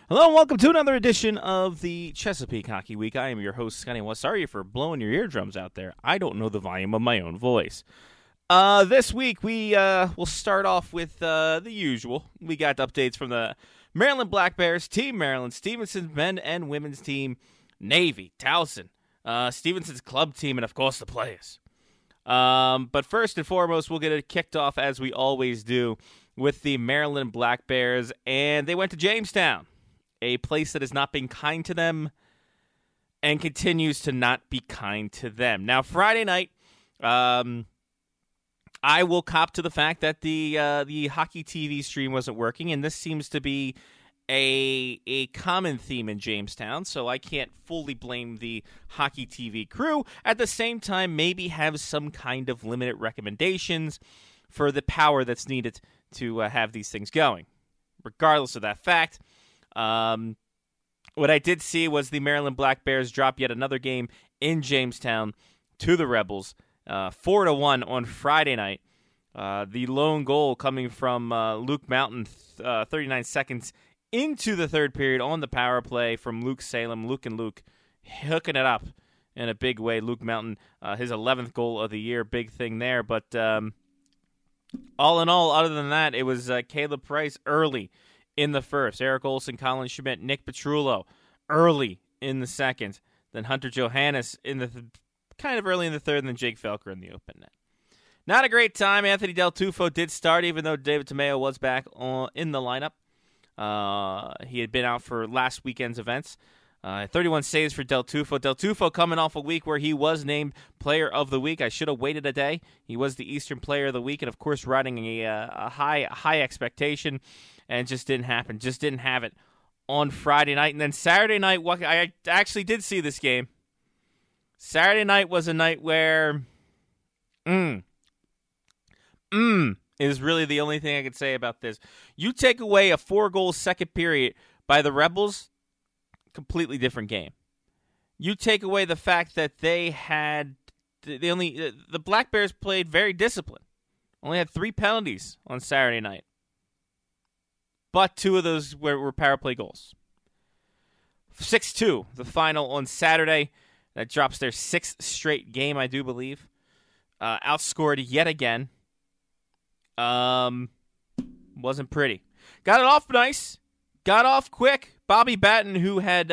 Hello and welcome to another edition of the Chesapeake Hockey Week. I am your host, Scotty West. Sorry for blowing your eardrums out there. I don't know the volume of my own voice. This week we will start off with the usual. We got updates from the Maryland Black Bears, Team Maryland, Stevenson's men and women's team, Navy, Towson, Stevenson's club team, and of course the players. But first and foremost, we'll get it kicked off as we always do with the Maryland Black Bears, and they went to Jamestown, a place that has not been kind to them and continues to not be kind to them. Now, Friday night, I will cop to the fact that the hockey TV stream wasn't working, and this seems to be a common theme in Jamestown, so I can't fully blame the hockey TV crew. At the same time, maybe have some kind of limited recommendations for the power that's needed to have these things going. Regardless of that fact, what I did see was the Maryland Black Bears drop yet another game in Jamestown to the Rebels, 4-1 on Friday night. The lone goal coming from Luke Mountain, 39 seconds into the third period on the power play from Luke Salem. Luke hooking it up in a big way. Luke Mountain, his 11th goal of the year, big thing there. But all in all, other than that, it was Caleb Price early in the first. Eric Olson, Colin Schmidt, Nick Petrullo early in the second. Then Hunter Johannes in the kind of early in the third, and then Jake Felker in the open net. Not a great time. Anthony Del Tufo did start, even though David Tomeo was back in the lineup. He had been out for last weekend's events. 31 saves for Del Tufo. Del Tufo coming off a week where he was named Player of the Week. I should have waited a day. He was the Eastern Player of the Week, and of course riding a high expectation, and it just didn't happen. Just didn't have it on Friday night. And then Saturday night, I actually did see this game. Saturday night was a night where is really the only thing I could say about this. You take away a 4-goal second period by the Rebels, completely different game. You take away the fact that they had the Black Bears played very disciplined. Only had 3 penalties on Saturday night, but 2 of those were power play goals. 6-2, the final on Saturday. That drops their 6th straight game, I do believe. Outscored yet again. Wasn't pretty. Got it off nice. Got off quick. Bobby Batten, who had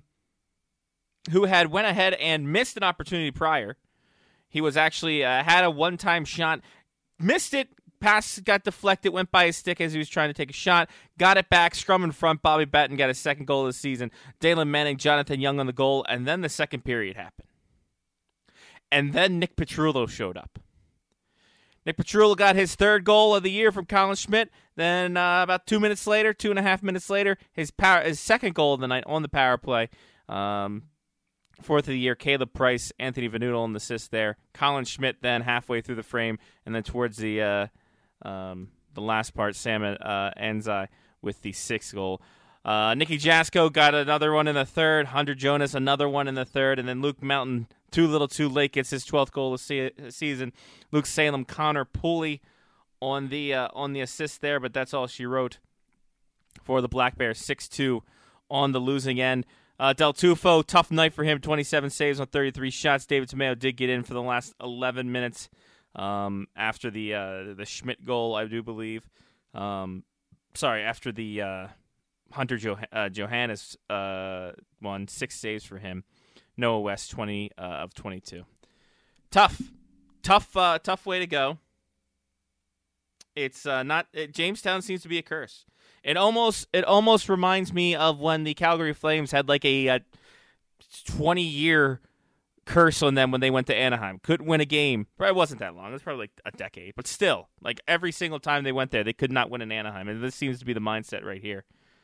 went ahead and missed an opportunity prior. He was actually had a one-time shot, missed it. Pass got deflected, went by his stick as he was trying to take a shot. Got it back, scrum in front. Bobby Batten got his second goal of the season. Dalen Manning, Jonathan Young on the goal, and then the second period happened. And then Nick Petrullo showed up. Nick Petrullo got his 3rd goal of the year from Colin Schmidt. Then about 2.5 minutes later, his second goal of the night on the power play. 4th of the year, Caleb Price, Anthony Venuto on the assist there. Colin Schmidt then halfway through the frame, and then towards the last part, Sam Enzai with the 6th goal. Nicky Jasko got another one in the third. Hunter Jonas another one in the third, and then Luke Mountain too little too late gets his 12th goal of the season. Luke Salem, Connor Pooley on the assist there, but that's all she wrote for the Black Bears. 6-2 on the losing end. Del Tufo, tough night for him. 27 saves on 33 shots. David Tomeo did get in for the last 11 minutes after the Schmidt goal, I do believe. After the Hunter Johannes won. 6 saves for him. Noah West, 20 of 22. Tough way to go. It's not. Jamestown seems to be a curse. It almost reminds me of when the Calgary Flames had like a 20-year curse on them when they went to Anaheim. Couldn't win a game. Probably wasn't that long. It was probably like a decade. But still, like every single time they went there, they could not win in Anaheim. And this seems to be the mindset right here.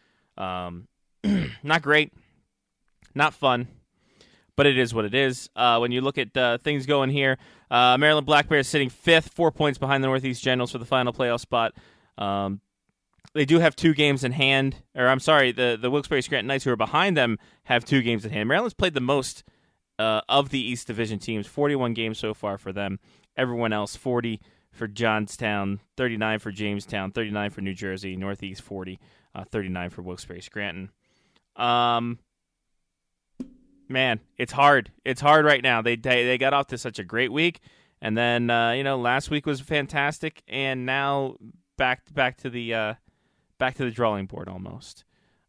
Not great. Not fun. But it is what it is. When you look at things going here, Maryland Black Bears sitting 5th, 4 points behind the Northeast Generals for the final playoff spot. They do have 2 games in hand. Or I'm sorry, the Wilkes-Barre Scranton Knights, who are behind them, have 2 games in hand. Maryland's played the most of the East Division teams, 41 games so far for them. Everyone else, 40 for Johnstown, 39 for Jamestown, 39 for New Jersey, Northeast 40, 39 for Wilkes-Barre Scranton. Man, it's hard. It's hard right now. They got off to such a great week, and then last week was fantastic, and now back to the drawing board almost.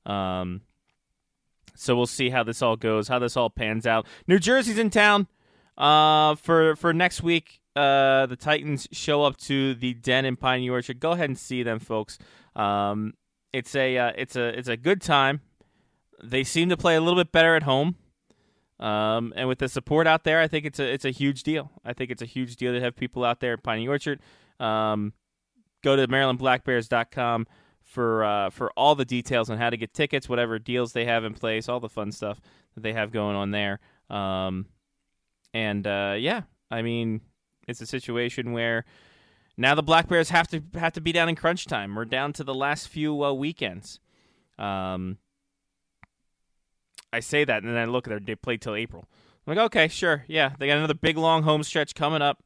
So we'll see how this all goes, how this all pans out. New Jersey's in town for next week. The Titans show up to the Den in Piney Orchard. Go ahead and see them, folks. It's a good time. They seem to play a little bit better at home. And with the support out there, I think it's a huge deal. I think it's a huge deal to have people out there at Piney Orchard. Go to MarylandBlackBears.com for all the details on how to get tickets, whatever deals they have in place, all the fun stuff that they have going on there. I mean, it's a situation where now the Black Bears have to be down in crunch time. We're down to the last few weekends. I say that, and then I look at they play till April. I'm like, okay, sure, yeah, they got another big long home stretch coming up.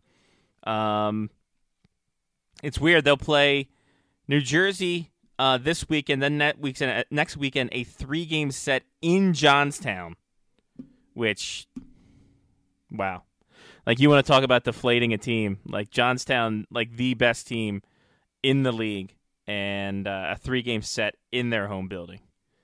It's weird. They'll play New Jersey this weekend, then next weekend a 3-game set in Johnstown, which, wow. Like, you want to talk about deflating a team. Like, Johnstown, like the best team in the league, and a 3-game set in their home building.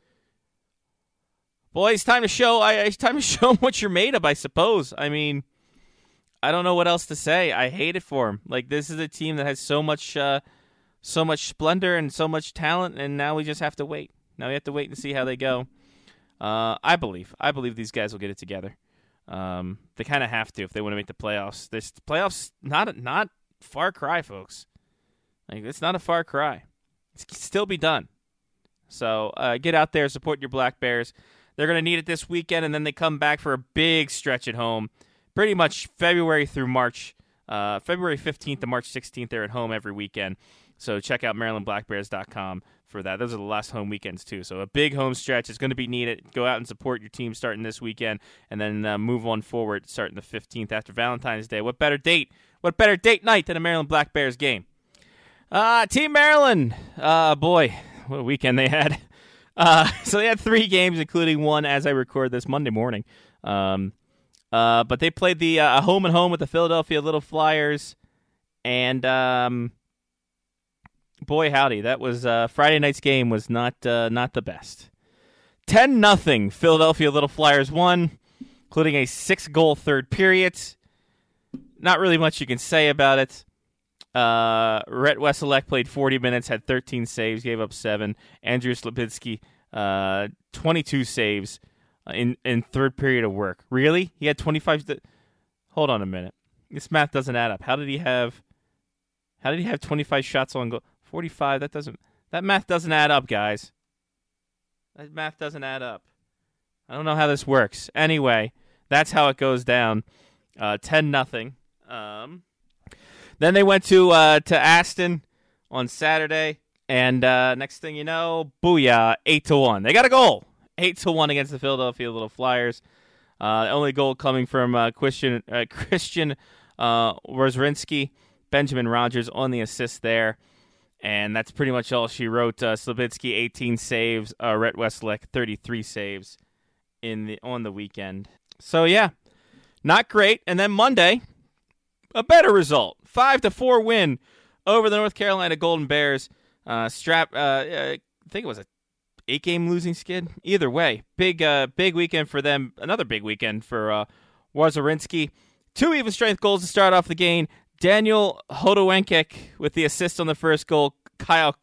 Boy, it's time to show them what you're made of, I suppose. I mean, I don't know what else to say. I hate it for them. Like, this is a team that has so much splendor and so much talent, and now we just have to wait. Now we have to wait and see how they go. I believe these guys will get it together. They kind of have to if they want to make the playoffs. This playoffs not far cry, folks. Like, it's not a far cry. It can still be done. So get out there, support your Black Bears. They're going to need it this weekend, and then they come back for a big stretch at home. Pretty much February through March. February 15th to March 16th, they're at home every weekend. So check out MarylandBlackBears.com for that. Those are the last home weekends, too. So a big home stretch is going to be needed. Go out and support your team starting this weekend, and then move on forward starting the 15th after Valentine's Day. What better date night than a Maryland Black Bears game? Team Maryland. Boy, what a weekend they had. So they had 3 games, including one as I record this Monday morning. But they played the home and home with the Philadelphia Little Flyers, and boy howdy, that was Friday night's game was not the best. 10-0 Philadelphia Little Flyers won, including a 6-goal third period. Not really much you can say about it. Rhett Wesolek played 40 minutes, had 13 saves, gave up 7. Andrew Slabitsky, 22 saves in third period of work. Really? He had 25. Hold on a minute. This math doesn't add up. How did he have 25 shots on goal? 45. That math doesn't add up, guys. That math doesn't add up. I don't know how this works. Anyway, that's how it goes down. 10-0. Then they went to Aston on Saturday, and next thing you know, booyah, 8-1. They got a goal, 8-1 against the Philadelphia Little Flyers. The only goal coming from Christian Worzrinski, Benjamin Rogers on the assist there, and that's pretty much all she wrote. Slabitsky 18 saves, Rhett Wesolek 33 saves on the weekend. So yeah, not great. And then Monday, a better result. 5-4 win over the North Carolina Golden Bears. I think it was a 8-game losing skid. Either way, big weekend for them. Another big weekend for Worzrinski. 2 even strength goals to start off the game. Daniel Hodowenkek with the assist on the first goal. Kyle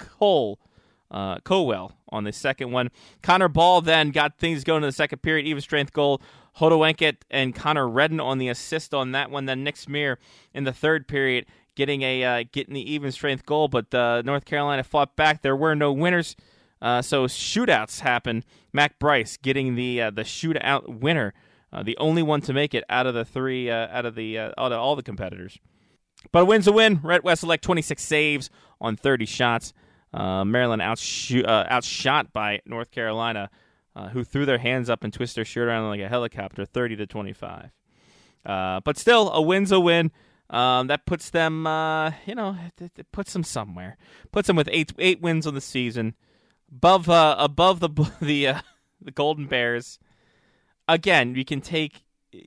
Colwell on the second one. Connor Ball then got things going in the second period. Even strength goal. Hodowenkek and Connor Redden on the assist on that one. Then Nick Smear in the third period getting the even strength goal. But North Carolina fought back. There were no winners. So shootouts happened. Mac Bryce getting the shootout winner. The only one to make it out of the three, out of all the competitors. But a win's a win. Rhett Wesolek, 26 saves on 30 shots. Maryland outshot by North Carolina, who threw their hands up and twisted their shirt around like a helicopter, 30-25. But still, a win's a win. That puts them, it puts them somewhere. Puts them with eight wins on the season, above the the Golden Bears. Again, you can take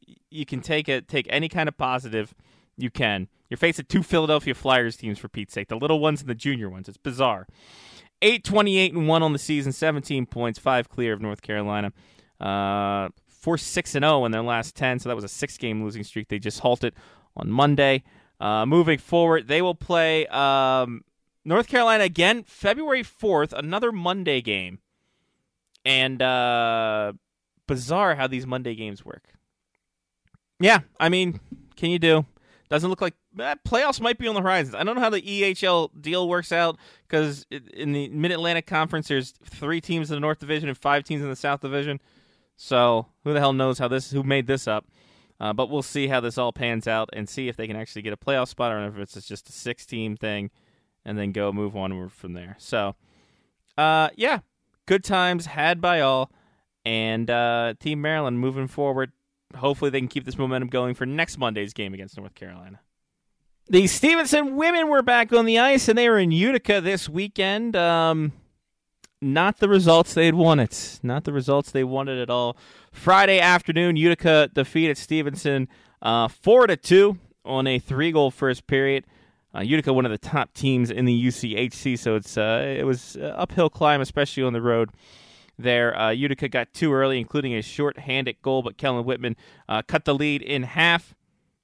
any kind of positive you can. You're facing 2 Philadelphia Flyers teams, for Pete's sake, the little ones and the junior ones. It's bizarre. 8-28-1 on the season, 17 points, 5 clear of North Carolina. 4-6-0 in their last 10, so that was a 6-game losing streak. They just halted on Monday. Moving forward, they will play North Carolina again February 4th, another Monday game. And bizarre how these Monday games work. Yeah, I mean, can you do? Doesn't look like playoffs might be on the horizon. I don't know how the EHL deal works out because in the Mid-Atlantic Conference, there's 3 teams in the North Division and 5 teams in the South Division. So who the hell knows who made this up? But we'll see how this all pans out and see if they can actually get a playoff spot or if it's just a 6-team thing and then move on from there. So, yeah, good times had by all. And Team Maryland moving forward. Hopefully they can keep this momentum going for next Monday's game against North Carolina. The Stevenson women were back on the ice, and they were in Utica this weekend. Not the results they'd wanted. Not the results they wanted at all. Friday afternoon, Utica defeated Stevenson 4-2 on a 3-goal first period. Utica, one of the top teams in the UCHC, so it was an uphill climb, especially on the road. There, Utica got 2 early, including a short-handed goal, but Kellen Whitman cut the lead in half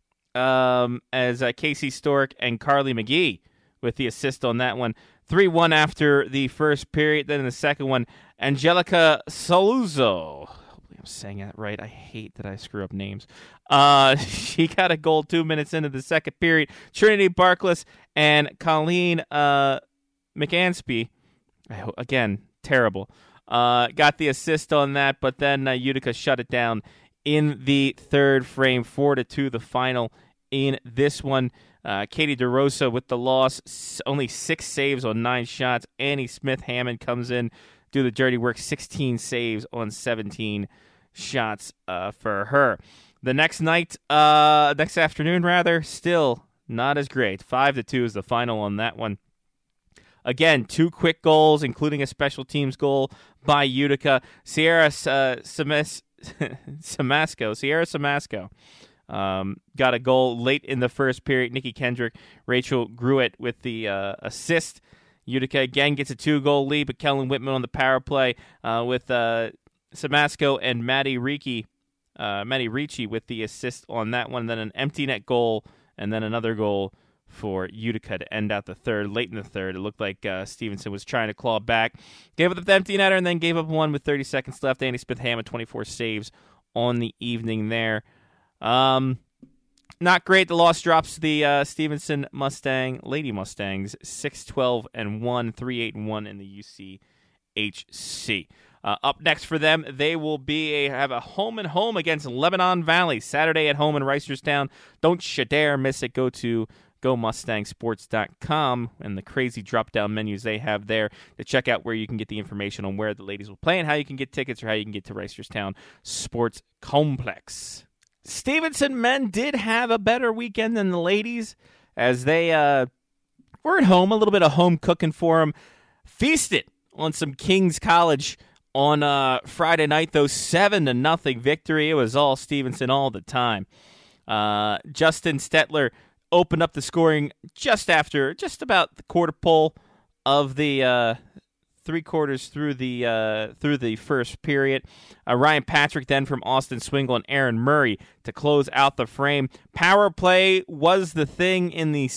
as Casey Stork and Carly McGee with the assist on that one. 3-1 after the first period. Then in the second one, Angelica Saluzzo. Hopefully I'm saying that right. I hate that I screw up names. She got a goal 2 minutes into the second period. Trinity Barkless and Colleen McAnsby, again, terrible, got the assist on that, but then Utica shut it down in the third frame, 4-2, the final in this one. Katie DeRosa with the loss, only 6 saves on 9 shots. Annie Smith-Hammond comes in, do the dirty work, 16 saves on 17 shots for her. The next afternoon, still not as great. 5-2 is the final on that one. Again, 2 quick goals, including a special teams goal by Utica. Sierra Samasco got a goal late in the first period. Nikki Kendrick, Rachel Gruitt with the assist. Utica again gets a 2-goal lead, but Kellen Whitman on the power play with Samasco and Maddie Ricci with the assist on that one. Then an empty net goal, and then another goal for Utica to end out the third. Late in the third, it looked like Stevenson was trying to claw back. Gave up the empty netter and then gave up one with 30 seconds left. Annie Smith-Hammond, 24 saves on the evening there. Not great. The loss drops the Stevenson Lady Mustangs 6-12-1, 3-8-1 in the UCHC. Up next for them, they will have a home and home against Lebanon Valley Saturday at home in Reisterstown. Don't you dare miss it. Go to GoMustangSports.com and the crazy drop-down menus they have there to check out where you can get the information on where the ladies will play and how you can get tickets or how you can get to Reisterstown Sports Complex. Stevenson men did have a better weekend than the ladies as they were at home, a little bit of home cooking for them. Feasted on some Kings College on Friday night, though 7-0 victory. It was all Stevenson all the time. Justin Stetler opened up the scoring just about the quarter pole of the 3 quarters through the first period. Ryan Patrick then from Austin Swingle and Aaron Murray to close out the frame. Power play was the thing in the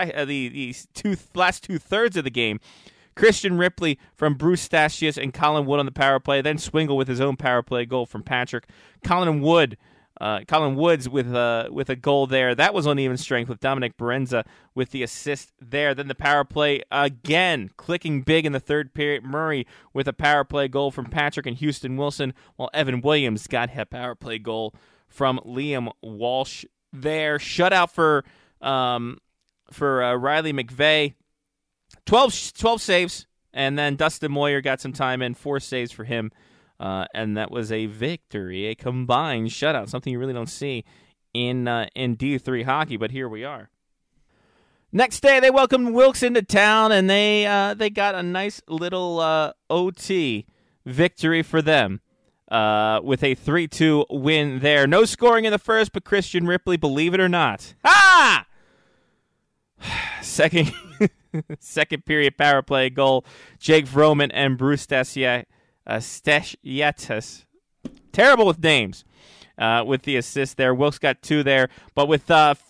last 2/3 of the game. Christian Ripley from Bruce Stasius and Colin Wood on the power play. Then Swingle with his own power play goal from Patrick. Colin Woods with a goal there. That was on even strength with Dominic Berenza with the assist there. Then the power play again, clicking big in the third period. Murray with a power play goal from Patrick and Houston Wilson, while Evan Williams got a power play goal from Liam Walsh there. Shutout for Riley McVeigh. 12 saves, and then Dustin Moyer got some time in, 4 saves for him. And that was a victory, a combined shutout, something you really don't see in D3 hockey, but here we are. Next day, they welcomed Wilkes into town, and they got a nice little OT victory for them. with a 3-2 win there. No scoring in the first, but Christian Ripley, believe it or not. Ah! Second period power play goal. Jake Vroman and Bruce Stesietas. Terrible with names. With the assist there. Wilkes got 2 there. But with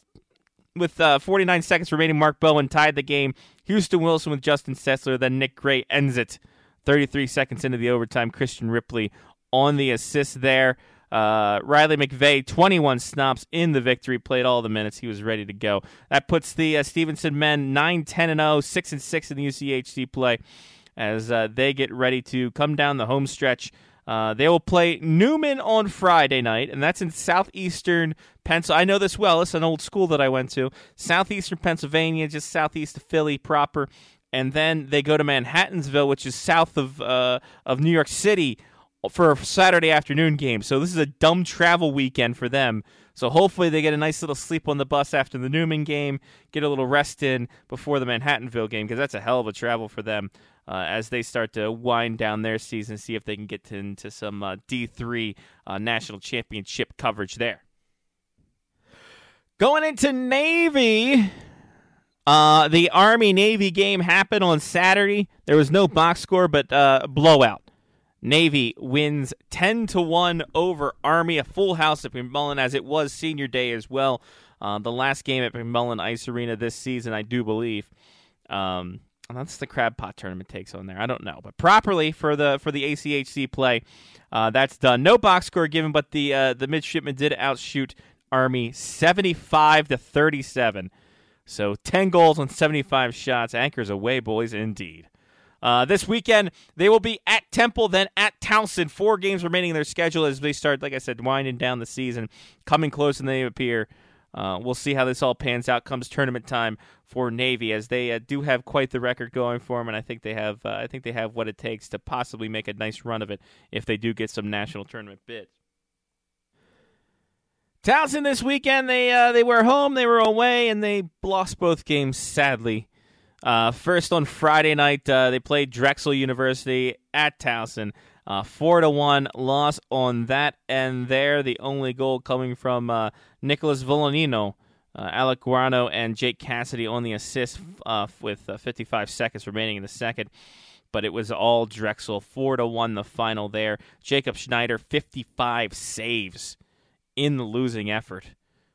49 seconds remaining, Mark Bowen tied the game. Houston Wilson with Justin Sessler. Then Nick Gray ends it. 33 seconds into the overtime. Christian Ripley on the assist there. Riley McVeigh, 21 stops in the victory, played all the minutes. He was ready to go. That puts the Stevenson men 9-10-0, 6-6 in the UCHC play as they get ready to come down the home stretch. They will play Newman on Friday night, and that's in southeastern Pennsylvania. I know this well. It's an old school that I went to. Southeastern Pennsylvania, just southeast of Philly proper. And then they go to Manhattansville, which is south of New York City, for a Saturday afternoon game. So this is a dumb travel weekend for them. So hopefully they get a nice little sleep on the bus after the Newman game, get a little rest in before the Manhattanville game, because that's a hell of a travel for them as they start to wind down their season, see if they can get into some D3 national championship coverage there. Going into Navy, the Army-Navy game happened on Saturday. There was no box score, but blowout. Navy wins 10-1 over Army, a full house at McMullen, as it was senior day as well. The last game at McMullen Ice Arena this season, I do believe. That's the Crab Pot tournament takes on there. I don't know, but properly for the ACHC play, that's done. No box score given, but the midshipmen did outshoot Army 75-37. So 10 goals on 75 shots. Anchors away, boys, indeed. This weekend, they will be at Temple, then at Towson. 4 games remaining in their schedule as they start, like I said, winding down the season, coming close and they appear. We'll see how this all pans out comes tournament time for Navy, as they do have quite the record going for them, and I think they have what it takes to possibly make a nice run of it if they do get some national tournament bids. Towson this weekend, they were home, they were away, and they lost both games sadly. First on Friday night, they played Drexel University at Towson. 4-1 loss on that end there. The only goal coming from Nicholas Volanino, Alec Guarno, and Jake Cassidy on the assist with 55 seconds remaining in the second. But it was all Drexel. 4-1 the final there. Jacob Schneider, 55 saves in the losing effort.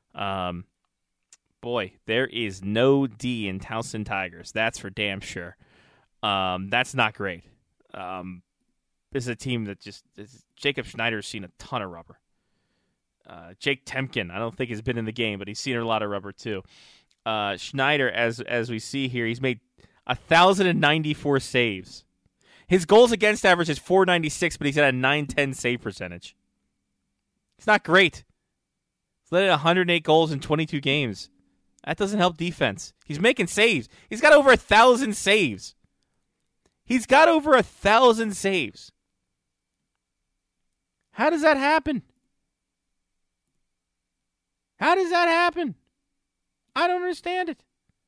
Boy, there is no D in Towson Tigers. That's for damn sure. That's not great. This is a team that Jacob Schneider's seen a ton of rubber. Jake Temkin, I don't think has been in the game, but he's seen a lot of rubber too. Schneider, as we see here, he's made 1,094 saves. His goals against average is .496, but he's got a .910 save percentage. It's not great. He's led 108 goals in 22 games. That doesn't help defense. He's making saves. He's got over 1,000 saves. How does that happen? I don't understand it.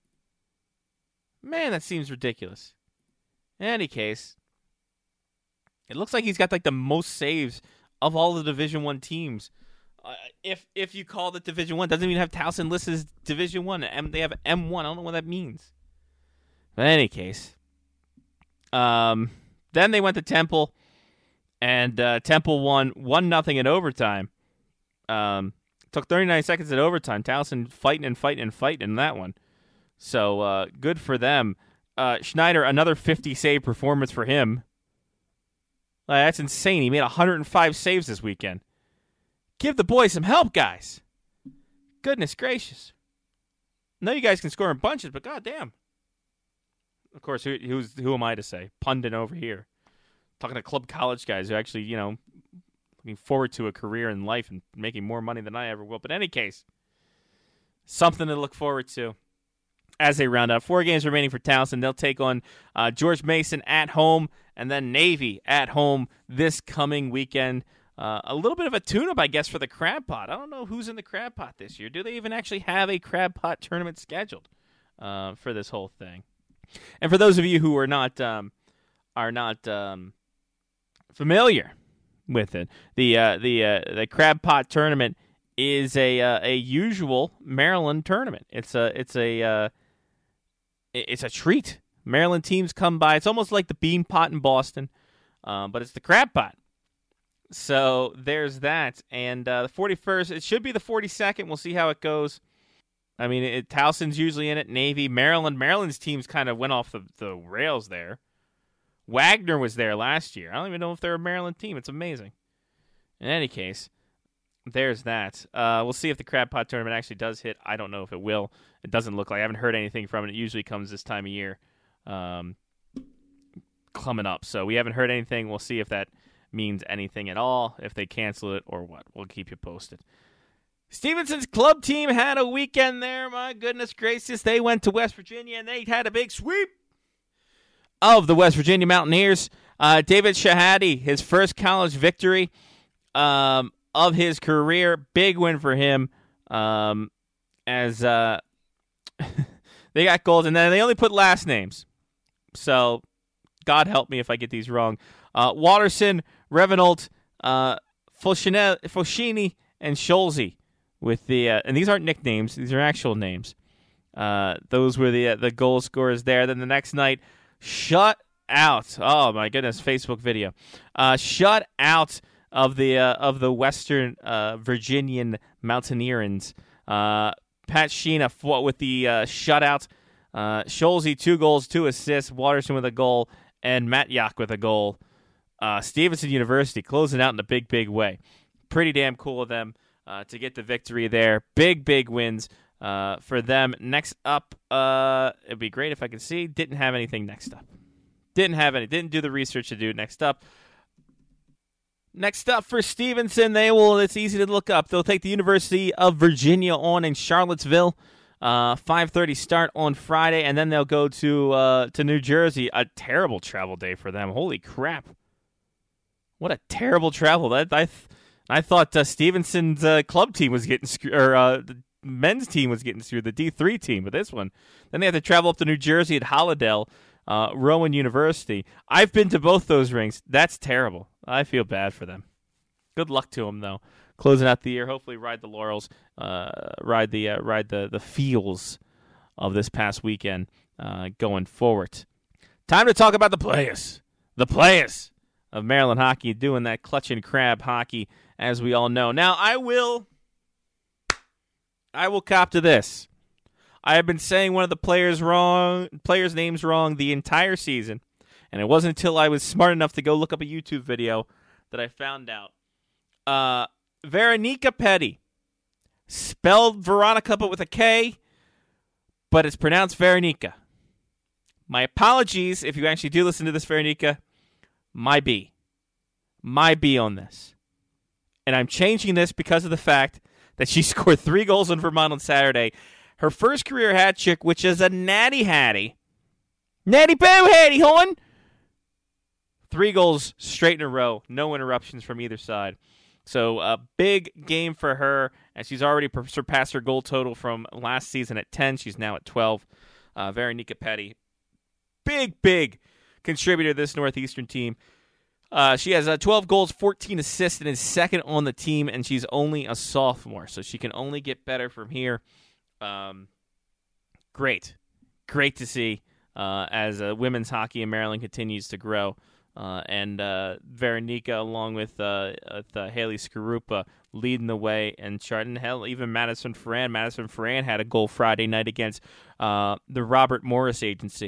Man, that seems ridiculous. In any case, it looks like he's got like the most saves of all the Division I teams. If you call it Division I, doesn't even have Towson listed as Division I. They have M1. I don't know what that means. But in any case, then they went to Temple, and Temple won 1-0 in overtime. Took 39 seconds at overtime. Towson fighting in that one. So good for them. Schneider, another 50 save performance for him. That's insane. He made 105 saves this weekend. Give the boys some help, guys. Goodness gracious. I know you guys can score in bunches, but goddamn. Of course, who am I to say? Pundit over here. Talking to club college guys who actually, looking forward to a career in life and making more money than I ever will. But in any case, something to look forward to as they round up. 4 games remaining for Towson. They'll take on George Mason at home and then Navy at home this coming weekend. A little bit of a tune-up, I guess, for the Crab Pot. I don't know who's in the Crab Pot this year. Do they even actually have a Crab Pot tournament scheduled for this whole thing? And for those of you who are not familiar with it. The Crab Pot tournament is a usual Maryland tournament. It's a treat. Maryland teams come by. It's almost like the Bean Pot in Boston, but it's the Crab Pot. So there's that. And the 41st, it should be the 42nd. We'll see how it goes. I mean, Towson's usually in it. Navy, Maryland. Maryland's teams kind of went off the rails there. Wagner was there last year. I don't even know if they're a Maryland team. It's amazing. In any case, there's that. We'll see if the Crab Pot tournament actually does hit. I don't know if it will. It doesn't look like. I haven't heard anything from it. It usually comes this time of year coming up. So we haven't heard anything. We'll see if that means anything at all, if they cancel it or what. We'll keep you posted. Stevenson's club team had a weekend there. My goodness gracious. They went to West Virginia, and they had a big sweep of the West Virginia Mountaineers. David Shahade, his first college victory of his career. Big win for him as they got gold, and then they only put last names. So God help me if I get these wrong. Watterson, Revenant, Foschini, and Scholze with the and these aren't nicknames; these are actual names. Those were the goal scorers there. Then the next night, shut out. Oh my goodness, Facebook video. Shut out of the Western Virginian Mountaineerins. Pat Sheena fought with the shutout. Scholze 2 goals, 2 assists. Watterson with a goal, and Matt Yock with a goal. Stevenson University closing out in a big way. Pretty damn cool of them to get the victory there. Big wins for them. Next up, it'd be great if I could see. Didn't have anything next up. Didn't do the research to do next up. Next up for Stevenson, it's easy to look up. They'll take the University of Virginia on in Charlottesville. 5:30 start on Friday, and then they'll go to New Jersey. A terrible travel day for them. Holy crap. What a terrible travel. I thought Stevenson's club team was getting screwed, or the men's team was getting screwed, the D3 team, but this one. Then they have to travel up to New Jersey at Holliday, Rowan University. I've been to both those rinks. That's terrible. I feel bad for them. Good luck to them, though. Closing out the year, hopefully ride the laurels, ride the feels of this past weekend going forward. Time to talk about the players of Maryland hockey doing that clutch and crab hockey, as we all know. Now, I will cop to this. I have been saying one of the players' names wrong the entire season, and it wasn't until I was smart enough to go look up a YouTube video that I found out. Veronica Petty, spelled Veronica but with a K, but it's pronounced Veronica. My apologies if you actually do listen to this, Veronica. My B on this. And I'm changing this because of the fact that she scored 3 goals in Vermont on Saturday. Her first career hat trick, which is a natty hattie. Natty boo hattie, hon! 3 goals straight in a row. No interruptions from either side. So a big game for her, and she's already surpassed her goal total from last season at 10. She's now at 12. Veronica Petty, big contributor to this Northeastern team. She has 12 goals, 14 assists, and is second on the team, and she's only a sophomore, so she can only get better from here. Great to see as women's hockey in Maryland continues to grow. And Veronica, along with Haley Skarupa, leading the way and charting. Hell, even Madison Ferran. Madison Ferran had a goal Friday night against the Robert Morris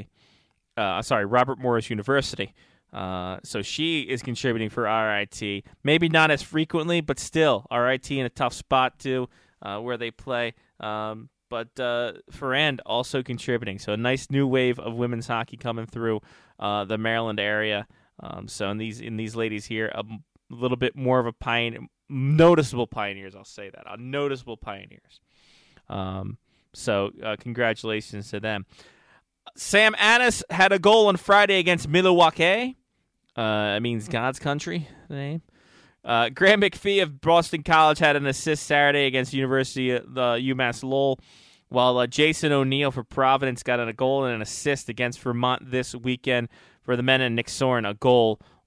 University. So she is contributing for RIT. Maybe not as frequently, but still, RIT in a tough spot too, where they play. But Ferrand also contributing. So a nice new wave of women's hockey coming through the Maryland area. So in these ladies here, a little bit more of a noticeable pioneers. I'll say that, noticeable pioneers. So congratulations to them. Sam Addis had a goal on Friday against Milwaukee. It means God's country, the name. Graham McPhee of Boston College had an assist Saturday against University of UMass Lowell, while Jason O'Neill for Providence got a goal and an assist against Vermont this weekend for the men, and Nick Soren a goal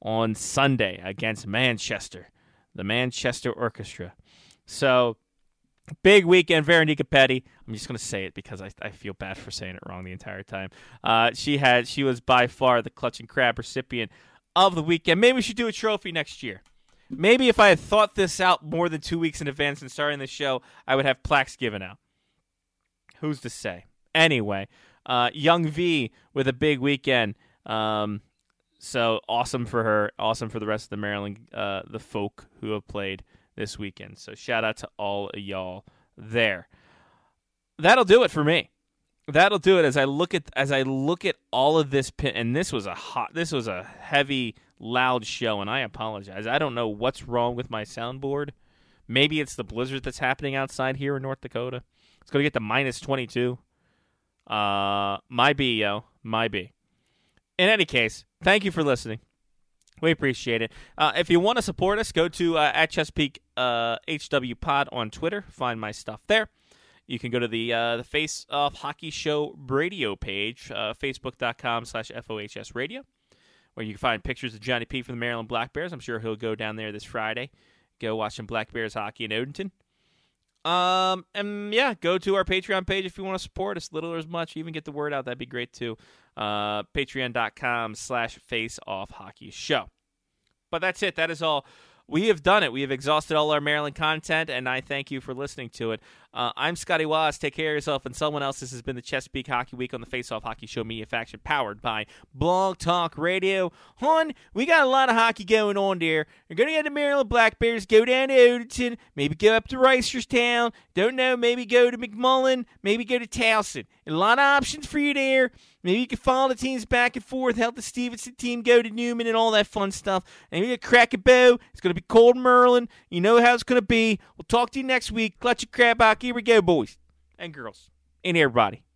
on Sunday against Manchester, the Manchester Orchestra. So, big weekend, Veronica Petty. I'm just going to say it because I feel bad for saying it wrong the entire time. She was by far the Clutch and Crab recipient of the weekend. Maybe we should do a trophy next year. Maybe if I had thought this out more than 2 weeks in advance and starting the show, I would have plaques given out. Who's to say? Anyway, Young V with a big weekend. So awesome for her. Awesome for the rest of the Maryland, the folk who have played this weekend. So shout out to all of y'all there. That'll do it for me. That'll do it as I look at all of this pin, and this was a heavy, loud show, and I apologize. I don't know what's wrong with my soundboard. Maybe it's the blizzard that's happening outside here in North Dakota. It's going to get to minus 22. Might be, yo. Might be. In any case, thank you for listening. We appreciate it. If you want to support us, go to at Chesapeake HW Pod on Twitter. Find my stuff there. You can go to the Face Off Hockey Show radio page, facebook.com/FOHS radio, where you can find pictures of Johnny P from the Maryland Black Bears. I'm sure he'll go down there this Friday. Go watch some Black Bears hockey in Odenton. And yeah, go to our Patreon page if you want to support us, little or as much. Even get the word out. That'd be great too. Patreon.com/FaceOffHockeyShow. But that's it. That is all. We have done it. We have exhausted all our Maryland content, and I thank you for listening to it. I'm Scotty Waz. Take care of yourself and someone else. This has been the Chesapeake Hockey Week on the Face Off Hockey Show Media Faction, powered by Blog Talk Radio. Hon, we got a lot of hockey going on there. We're going to get the Maryland Black Bears, go down to Odenton, maybe go up to Reisterstown. Don't know, maybe go to McMullen, maybe go to Towson. A lot of options for you there. Maybe you can follow the teams back and forth, help the Stevenson team go to Newman and all that fun stuff. And maybe crack a bow. It's going to be cold in Merlin. You know how it's going to be. We'll talk to you next week. Clutch and Crab Hockey. Here we go, boys and girls and everybody.